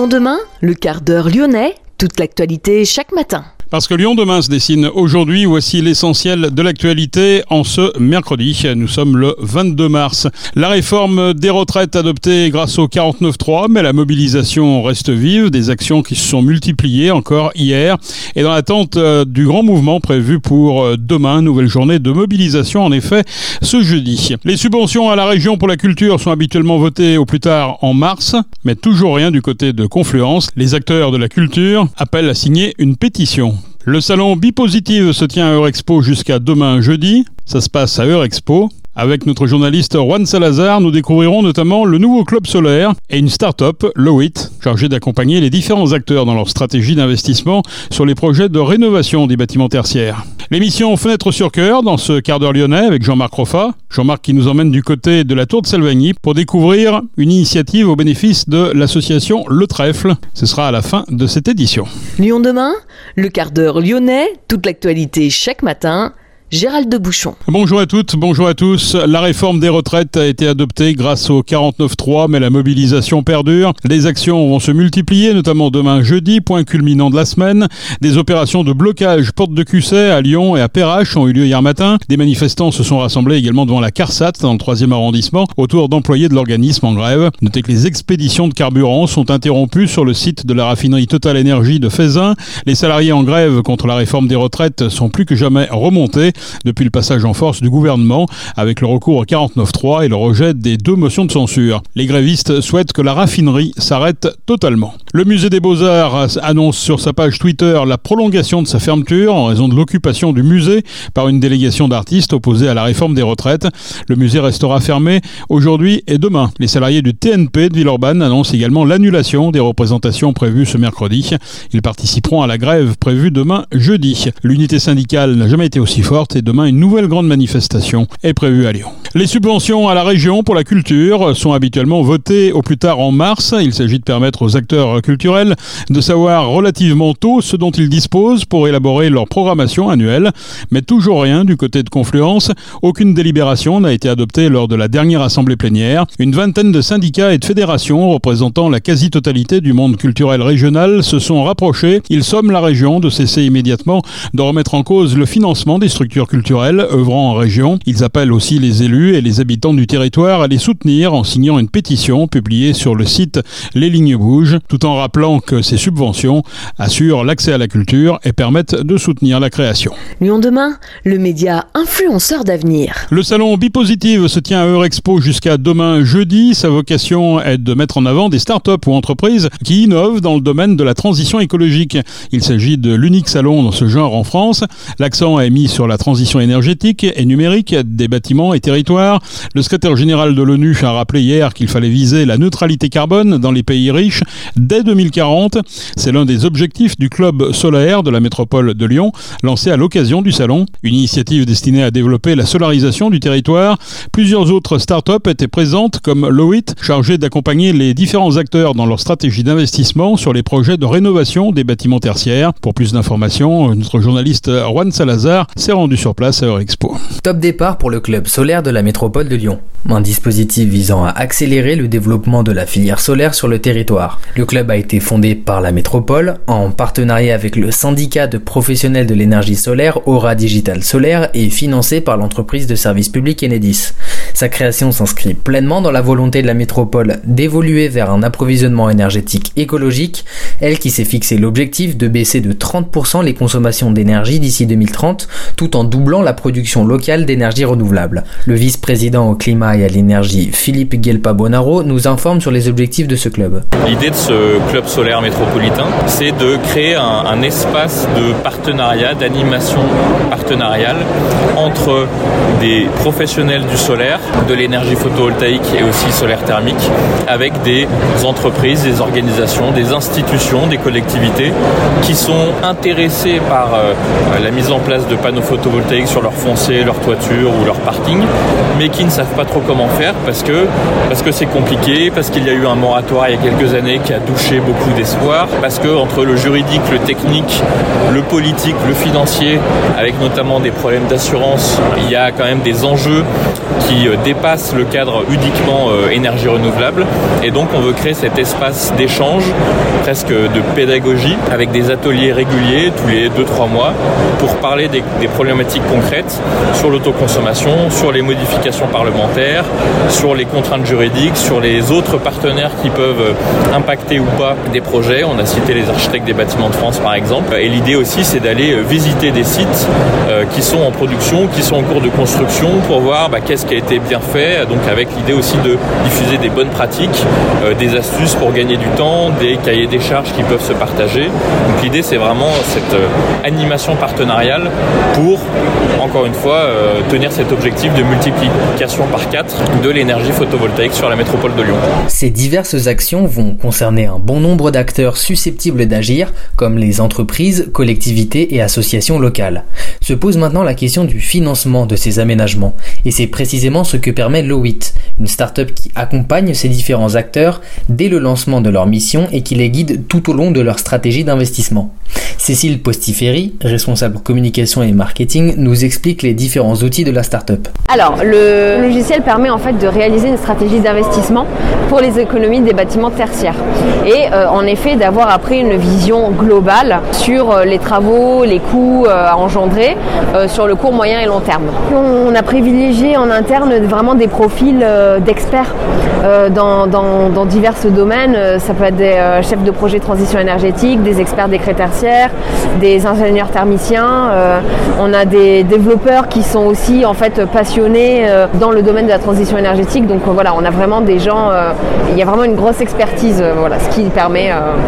Lyon demain, le quart d'heure lyonnais, toute l'actualité chaque matin. Parce que Lyon demain se dessine aujourd'hui, voici l'essentiel de l'actualité en ce mercredi. Nous sommes le 22 mars. La réforme des retraites adoptée grâce au 49.3, mais la mobilisation reste vive. Des actions qui se sont multipliées encore hier. Et dans l'attente du grand mouvement prévu pour demain, nouvelle journée de mobilisation en effet ce jeudi. Les subventions à la région pour la culture sont habituellement votées au plus tard en mars, mais toujours rien du côté de Confluence. Les acteurs de la culture appellent à signer une pétition. Le salon Bipositive se tient à Eurexpo jusqu'à demain jeudi. Ça se passe à Eurexpo. Avec notre journaliste Juan Salazar, nous découvrirons notamment le nouveau club solaire et une start-up, Lowit, chargée d'accompagner les différents acteurs dans leur stratégie d'investissement sur les projets de rénovation des bâtiments tertiaires. L'émission Fenêtre sur Cœur dans ce quart d'heure lyonnais avec Jean-Marc Roffa. Jean-Marc qui nous emmène du côté de la Tour de Salvagny pour découvrir une initiative au bénéfice de l'association Le Trèfle. Ce sera à la fin de cette édition. Lyon demain, le quart d'heure lyonnais, toute l'actualité chaque matin. Gérald de Bouchon. Bonjour à toutes, bonjour à tous. La réforme des retraites a été adoptée grâce au 49.3, mais la mobilisation perdure. Les actions vont se multiplier, notamment demain jeudi, point culminant de la semaine. Des opérations de blocage porte de Cusset à Lyon et à Perrache ont eu lieu hier matin. Des manifestants se sont rassemblés également devant la CARSAT dans le 3e arrondissement, autour d'employés de l'organisme en grève. Notez que les expéditions de carburant sont interrompues sur le site de la raffinerie Total Énergie de Feyzin. Les salariés en grève contre la réforme des retraites sont plus que jamais remontés depuis le passage en force du gouvernement avec le recours au 49.3 et le rejet des 2 motions de censure. Les grévistes souhaitent que la raffinerie s'arrête totalement. Le musée des Beaux-Arts annonce sur sa page Twitter la prolongation de sa fermeture en raison de l'occupation du musée par une délégation d'artistes opposés à la réforme des retraites. Le musée restera fermé aujourd'hui et demain. Les salariés du TNP de Villeurbanne annoncent également l'annulation des représentations prévues ce mercredi. Ils participeront à la grève prévue demain jeudi. L'unité syndicale n'a jamais été aussi forte et demain une nouvelle grande manifestation est prévue à Lyon. Les subventions à la région pour la culture sont habituellement votées au plus tard en mars. Il s'agit de permettre aux acteurs culturels de savoir relativement tôt ce dont ils disposent pour élaborer leur programmation annuelle. Mais toujours rien du côté de Confluence. Aucune délibération n'a été adoptée lors de la dernière assemblée plénière. Une vingtaine de syndicats et de fédérations représentant la quasi-totalité du monde culturel régional se sont rapprochés. Ils somment la région de cesser immédiatement de remettre en cause le financement des structures culturelles œuvrant en région. Ils appellent aussi les élus et les habitants du territoire à les soutenir en signant une pétition publiée sur le site Les Lignes Bougent, tout en rappelant que ces subventions assurent l'accès à la culture et permettent de soutenir la création. Lyon demain, le média influenceur d'avenir. Le salon Bipositive se tient à Eurexpo jusqu'à demain jeudi. Sa vocation est de mettre en avant des start-up ou entreprises qui innovent dans le domaine de la transition écologique. Il s'agit de l'unique salon dans ce genre en France. L'accent est mis sur la transition énergétique et numérique des bâtiments et territoires. Le secrétaire général de l'ONU a rappelé hier qu'il fallait viser la neutralité carbone dans les pays riches dès 2040. C'est l'un des objectifs du club solaire de la métropole de Lyon, lancé à l'occasion du salon. Une initiative destinée à développer la solarisation du territoire. Plusieurs autres start-up étaient présentes comme Lowit, chargée d'accompagner les différents acteurs dans leur stratégie d'investissement sur les projets de rénovation des bâtiments tertiaires. Pour plus d'informations, notre journaliste Juan Salazar s'est rendu sur place à Eurexpo. Top départ pour le club solaire de la métropole de Lyon. Un dispositif visant à accélérer le développement de la filière solaire sur le territoire. Le club a été fondé par la métropole en partenariat avec le syndicat de professionnels de l'énergie solaire Aura Digital Solaire et financé par l'entreprise de service public Enedis. Sa création s'inscrit pleinement dans la volonté de la métropole d'évoluer vers un approvisionnement énergétique écologique, elle qui s'est fixé l'objectif de baisser de 30% les consommations d'énergie d'ici 2030, tout en doublant la production locale d'énergie renouvelable. Le vice-président au climat et à l'énergie, Philippe Guelpa-Bonaro, nous informe sur les objectifs de ce club. L'idée de ce club solaire métropolitain, c'est de créer un espace de partenariat, d'animation partenariale entre des professionnels du solaire, de l'énergie photovoltaïque et aussi solaire thermique, avec des entreprises, des organisations, des institutions, des collectivités qui sont intéressées par la mise en place de panneaux photovoltaïques sur leur foncier, leur toiture ou leur parking, mais qui ne savent pas trop comment faire parce que c'est compliqué, parce qu'il y a eu un moratoire il y a quelques années qui a douché beaucoup d'espoir, parce que entre le juridique, le technique, le politique, le financier, avec notamment des problèmes d'assurance, il y a quand même des enjeux qui dépasse le cadre uniquement énergie renouvelable. Et donc on veut créer cet espace d'échange, presque de pédagogie, avec des ateliers réguliers tous les 2-3 mois pour parler des problématiques concrètes sur l'autoconsommation, sur les modifications parlementaires, sur les contraintes juridiques, sur les autres partenaires qui peuvent impacter ou pas des projets. On a cité les architectes des bâtiments de France par exemple. Et l'idée aussi c'est d'aller visiter des sites qui sont en production, qui sont en cours de construction pour voir qu'est-ce qui a été bien fait. Donc avec l'idée aussi de diffuser des bonnes pratiques, des astuces pour gagner du temps, des cahiers des charges qui peuvent se partager. Donc l'idée c'est vraiment cette animation partenariale pour, encore une fois, tenir cet objectif de multiplication par 4 de l'énergie photovoltaïque sur la métropole de Lyon. Ces diverses actions vont concerner un bon nombre d'acteurs susceptibles d'agir, comme les entreprises, collectivités et associations locales. Se pose maintenant la question du financement de ces aménagements, et c'est précisément ce que permet Lowit, une start-up qui accompagne ces différents acteurs dès le lancement de leur mission et qui les guide tout au long de leur stratégie d'investissement. Cécile Postiferi, responsable communication et marketing, nous explique les différents outils de la start-up. Alors, le logiciel permet en fait de réaliser une stratégie d'investissement pour les économies des bâtiments tertiaires et en effet d'avoir après une vision globale sur les travaux, les coûts à engendrer sur le court, moyen et long terme. On a privilégié en interne vraiment des profils d'experts dans divers domaines. Ça peut être des chefs de projet de transition énergétique, des experts des crêts tertiaires, des ingénieurs thermiciens. On a des développeurs qui sont aussi en fait passionnés dans le domaine de la transition énergétique. Donc voilà, on a vraiment des gens, il y a vraiment une grosse expertise, ce qui permet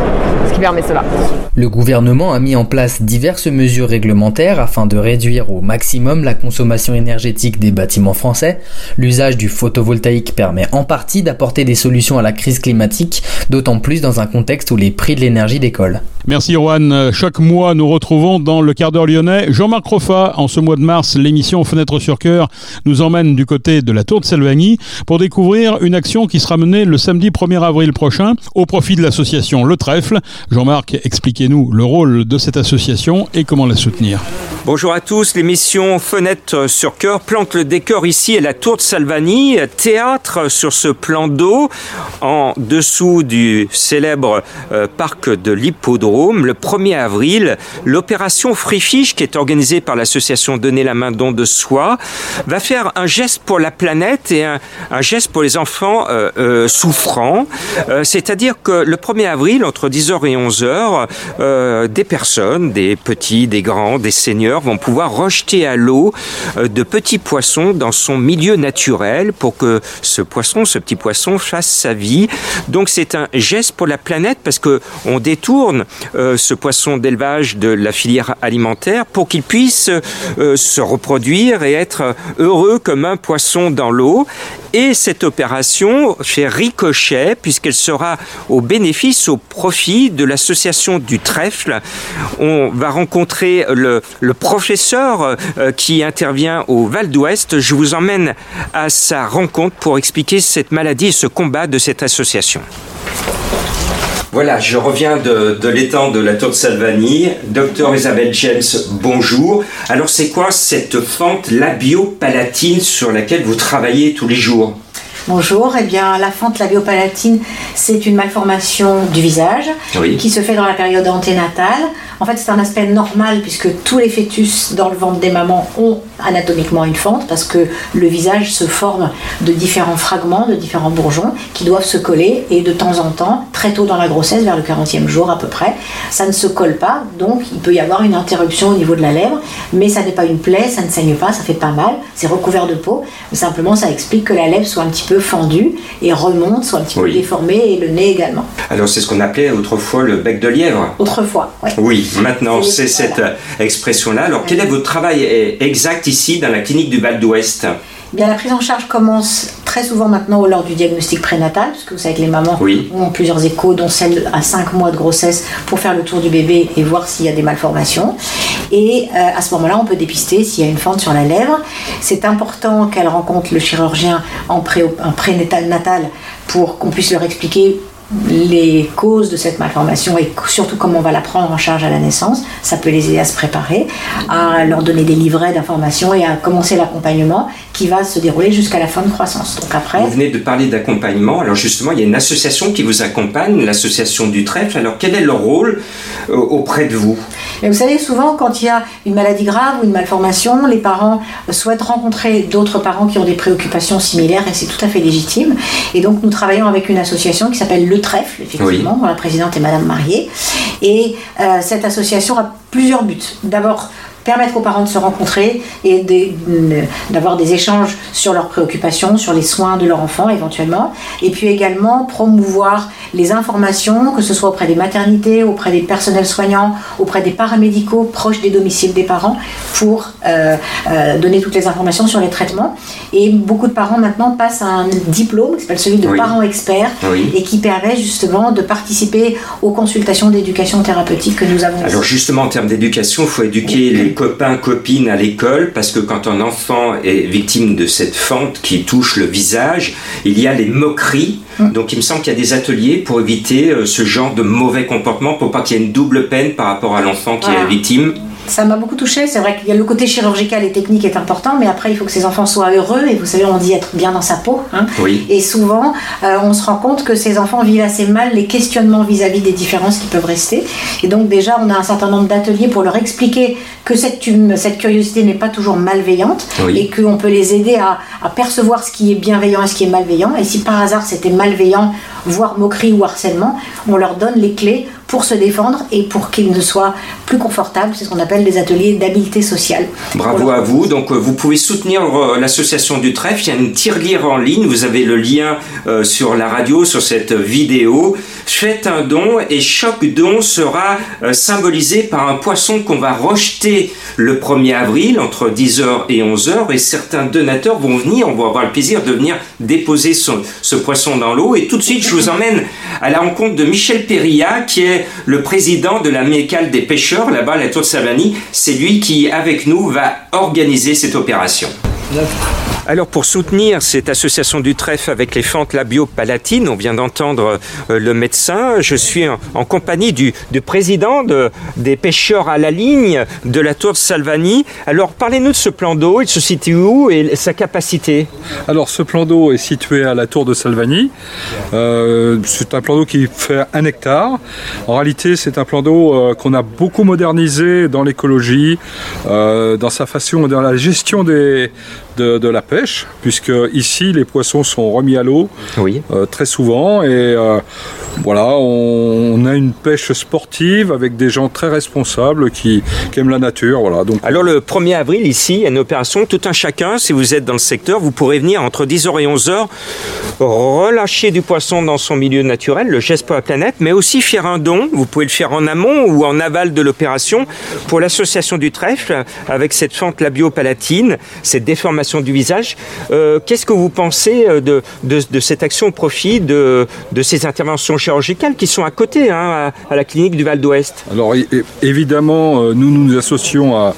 cela. Le gouvernement a mis en place diverses mesures réglementaires afin de réduire au maximum la consommation énergétique des bâtiments français. L'usage du photovoltaïque permet en partie d'apporter des solutions à la crise climatique, d'autant plus dans un contexte où les prix de l'énergie décollent. Merci Rohan. Chaque mois, nous retrouvons dans le quart d'heure lyonnais Jean-Marc Roffa. En ce mois de mars, l'émission Fenêtre sur Cœur nous emmène du côté de la Tour de Salvagny pour découvrir une action qui sera menée le samedi 1er avril prochain au profit de l'association Le Trèfle. Jean-Marc, expliquez-nous le rôle de cette association et comment la soutenir. Bonjour à tous, l'émission Fenêtre sur Cœur plante le décor ici à la Tour de Salvagny, théâtre sur ce plan d'eau en dessous du célèbre parc de l'Hippodrome. Le 1er avril, l'opération Free Fish, qui est organisée par l'association Donner la main don de soi, va faire un geste pour la planète et un geste pour les enfants souffrants. C'est-à-dire que le 1er avril, entre 10h et 11h, des personnes, des petits, des grands, des seniors, vont pouvoir rejeter à l'eau de petits poissons dans son milieu naturel pour que ce petit poisson fasse sa vie. Donc c'est un geste pour la planète parce que on détourne ce poisson d'élevage de la filière alimentaire pour qu'il puisse se reproduire et être heureux comme un poisson dans l'eau. Et cette opération fait ricochet puisqu'elle sera au bénéfice, au profit de l'association du Trèfle. On va rencontrer le professeur qui intervient au Val d'Ouest. Je vous emmène à sa rencontre pour expliquer cette maladie et ce combat de cette association. Voilà, je reviens de l'étang de la Tour de Salvagny. Docteur Isabelle James, bonjour. Alors c'est quoi cette fente labiopalatine sur laquelle vous travaillez tous les jours ? Bonjour, eh bien la fente labiopalatine, c'est une malformation du visage qui se fait dans la période anténatale. En fait, c'est un aspect normal puisque tous les fœtus dans le ventre des mamans ont anatomiquement une fente parce que le visage se forme de différents fragments, de différents bourgeons qui doivent se coller et de temps en temps, très tôt dans la grossesse, vers le 40e jour à peu près, ça ne se colle pas, donc il peut y avoir une interruption au niveau de la lèvre, mais ça n'est pas une plaie, ça ne saigne pas, ça fait pas mal, c'est recouvert de peau, mais simplement ça explique que la lèvre soit un petit peu fendue et remonte, soit un petit peu déformée et le nez également. Alors c'est ce qu'on appelait autrefois le bec de lièvre. Autrefois, oui. Oui. Maintenant, c'est cette expression-là. Alors, quel est votre travail exact ici dans la clinique du Val d'Ouest ? Bien, la prise en charge commence très souvent maintenant lors du diagnostic prénatal, puisque vous savez que les mamans ont plusieurs échos, dont celle à 5 mois de grossesse, pour faire le tour du bébé et voir s'il y a des malformations. Et à ce moment-là, on peut dépister s'il y a une fente sur la lèvre. C'est important qu'elle rencontre le chirurgien en prénatal pour qu'on puisse leur expliquer les causes de cette malformation et surtout comment on va la prendre en charge à la naissance. Ça peut les aider à se préparer, à leur donner des livrets d'informations et à commencer l'accompagnement qui va se dérouler jusqu'à la fin de croissance. Donc après, vous venez de parler d'accompagnement. Alors justement, il y a une association qui vous accompagne, l'association du trèfle. Alors quel est leur rôle auprès de vous? Mais vous savez, souvent quand il y a une maladie grave ou une malformation, les parents souhaitent rencontrer d'autres parents qui ont des préoccupations similaires et c'est tout à fait légitime. Et donc nous travaillons avec une association qui s'appelle Le Trèfle, effectivement, dont la présidente est Madame Marié. Et cette association a plusieurs buts. D'abord, permettre aux parents de se rencontrer et d'avoir des échanges sur leurs préoccupations, sur les soins de leur enfant éventuellement, et puis également promouvoir les informations, que ce soit auprès des maternités, auprès des personnels soignants, auprès des paramédicaux proches des domiciles des parents, pour donner toutes les informations sur les traitements. Et beaucoup de parents maintenant passent un diplôme qui s'appelle celui de parents experts et qui permet justement de participer aux consultations d'éducation thérapeutique que nous avons. Alors justement, en termes d'éducation, il faut éduquer les copains, copines à l'école, parce que quand un enfant est victime de cette fente qui touche le visage, il y a les moqueries. Donc il me semble qu'il y a des ateliers pour éviter ce genre de mauvais comportement, pour pas qu'il y ait une double peine par rapport à l'enfant qui est victime. Ça m'a beaucoup touchée. C'est vrai qu'il y a le côté chirurgical et technique est important, mais après il faut que ces enfants soient heureux, et vous savez, on dit être bien dans sa peau, hein. Et souvent on se rend compte que ces enfants vivent assez mal les questionnements vis-à-vis des différences qui peuvent rester, et donc déjà on a un certain nombre d'ateliers pour leur expliquer que cette curiosité n'est pas toujours malveillante, et qu'on peut les aider à percevoir ce qui est bienveillant et ce qui est malveillant, et si par hasard c'était malveillant, voire moquerie ou harcèlement, on leur donne les clés pour se défendre et pour qu'ils ne soient plus confortables. C'est ce qu'on appelle des ateliers d'habileté sociale. Bravo à vous. Donc vous pouvez soutenir l'association du trèfle. Il y a une tirelire en ligne. Vous avez le lien sur la radio, sur cette vidéo. Faites un don et chaque don sera symbolisé par un poisson qu'on va rejeter le 1er avril entre 10h et 11h, et certains donateurs vont venir, on va avoir le plaisir de venir déposer ce poisson dans l'eau. Et tout de suite, je vous emmène à la rencontre de Michel Périllat, qui est le président de l'Amicale des pêcheurs, là-bas à la Tour de Salvani. C'est lui qui, avec nous, va organiser cette opération. Alors pour soutenir cette association du trèfle avec les fentes labio-palatines, on vient d'entendre le médecin, je suis en compagnie du président des pêcheurs à la ligne de la Tour de Salvani. Alors parlez-nous de ce plan d'eau, il se situe où et sa capacité? Alors ce plan d'eau est situé à la Tour de Salvani, c'est un plan d'eau qui fait 1 hectare. En réalité c'est un plan d'eau qu'on a beaucoup modernisé dans l'écologie, dans sa façon, dans la gestion de la pêche, puisque ici les poissons sont remis à l'eau très souvent, et voilà, on a une pêche sportive avec des gens très responsables qui aiment la nature. Voilà, donc. Alors le 1er avril ici, il y a une opération tout un chacun. Si vous êtes dans le secteur, vous pourrez venir entre 10h et 11h relâcher du poisson dans son milieu naturel, le geste pour la planète, mais aussi faire un don. Vous pouvez le faire en amont ou en aval de l'opération pour l'association du trèfle avec cette fente labio-palatine, cette déformation du visage. Qu'est-ce que vous pensez de cette action au profit de ces interventions chirurgicales qui sont à côté, à la clinique du Val d'Ouest? Alors évidemment, nous associons à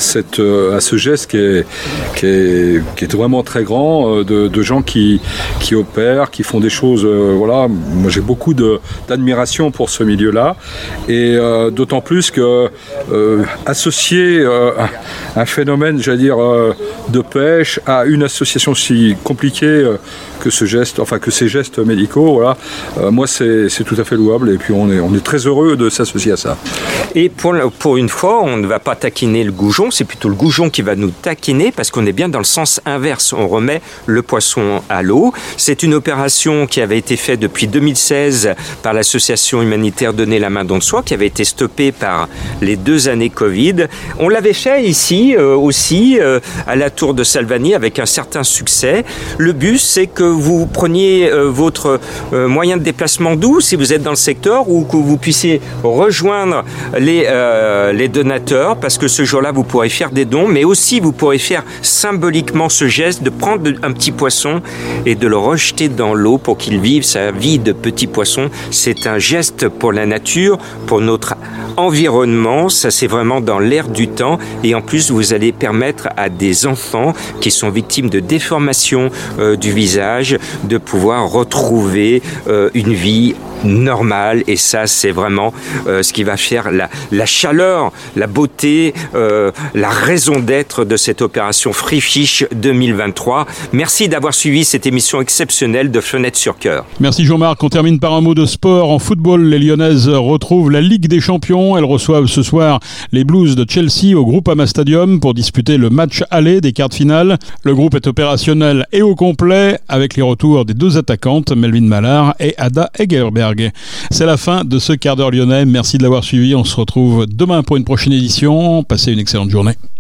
ce geste qui est vraiment très grand, de gens qui opèrent, qui font des choses. Voilà, moi j'ai beaucoup d'admiration pour ce milieu-là, et d'autant plus que associer un phénomène, j'allais dire, de pêche à une association si compliquée que ces gestes médicaux, voilà, moi c'est tout à fait louable, et puis on est très heureux de s'associer à ça. Et pour une fois, on ne va pas taquiner le goujon, c'est plutôt le goujon qui va nous taquiner, parce qu'on est bien dans le sens inverse, on remet le poisson à l'eau. C'est une opération qui avait été faite depuis 2016 par l'association humanitaire Donner la main don de soi, qui avait été stoppée par les 2 années Covid. On l'avait fait ici aussi à la Tour de Salvani avec un certain succès. Le but, c'est que vous preniez votre moyen de déplacement doux si vous êtes dans le secteur, ou que vous puissiez rejoindre les donateurs, parce que ce jour-là vous pourrez faire des dons, mais aussi vous pourrez faire symboliquement ce geste de prendre un petit poisson et de le rejeter dans l'eau pour qu'il vive sa vie de petit poisson. C'est un geste pour la nature, pour notre environnement, ça c'est vraiment dans l'air du temps, et en plus vous allez permettre à des enfants qui sont victimes de déformation du visage de pouvoir retrouver une vie normal, et ça c'est vraiment ce qui va faire la chaleur, la beauté, la raison d'être de cette opération Free Fish 2023. Merci d'avoir suivi cette émission exceptionnelle de Fenêtre sur Cœur. Merci Jean-Marc. On termine par un mot de sport. En football, les Lyonnaises retrouvent la Ligue des Champions. Elles reçoivent ce soir les Blues de Chelsea au Groupama Stadium pour disputer le match aller des quarts de finale. Le groupe est opérationnel et au complet avec les retours des deux attaquantes, Melvin Mallard et Ada Egerberg. C'est la fin de ce quart d'heure lyonnais. Merci de l'avoir suivi. On se retrouve demain pour une prochaine édition. Passez une excellente journée.